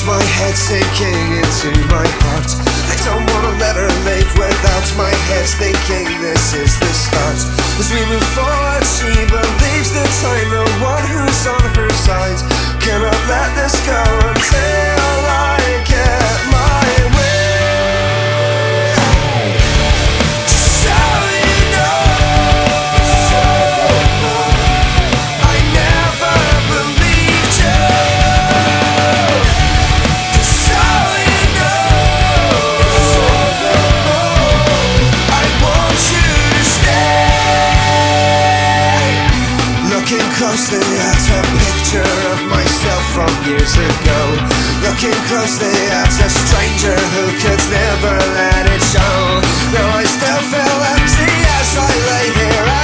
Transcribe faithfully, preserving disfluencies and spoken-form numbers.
feels my head sinking into my heart. I don't wanna let her leave without my head thinking this is the start. As we move forward, she believes the time, the one who's on her side. Cannot let this go until I get my way. Just so you know, I never believed you. Just so you know, I want you to stay. Looking closely at a picture of myself from years ago. Looking closely at a stranger who could never let it show. Now I still feel empty as I lay here.